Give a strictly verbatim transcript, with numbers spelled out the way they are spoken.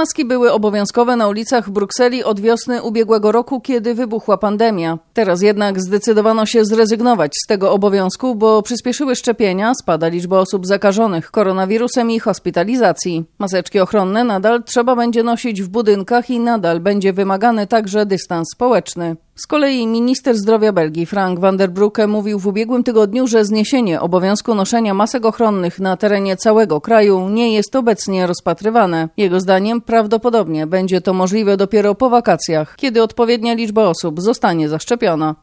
Maski były obowiązkowe na ulicach Brukseli od wiosny ubiegłego roku, kiedy wybuchła pandemia. Teraz jednak zdecydowano się zrezygnować z tego obowiązku, bo przyspieszyły szczepienia, spada liczba osób zakażonych koronawirusem i hospitalizacji. Maseczki ochronne nadal trzeba będzie nosić w budynkach i nadal będzie wymagany także dystans społeczny. Z kolei minister zdrowia Belgii Frank van der Broeke mówił w ubiegłym tygodniu, że zniesienie obowiązku noszenia masek ochronnych na terenie całego kraju nie jest obecnie rozpatrywane. Jego zdaniem prawdopodobnie będzie to możliwe dopiero po wakacjach, kiedy odpowiednia liczba osób zostanie zaszczepiona.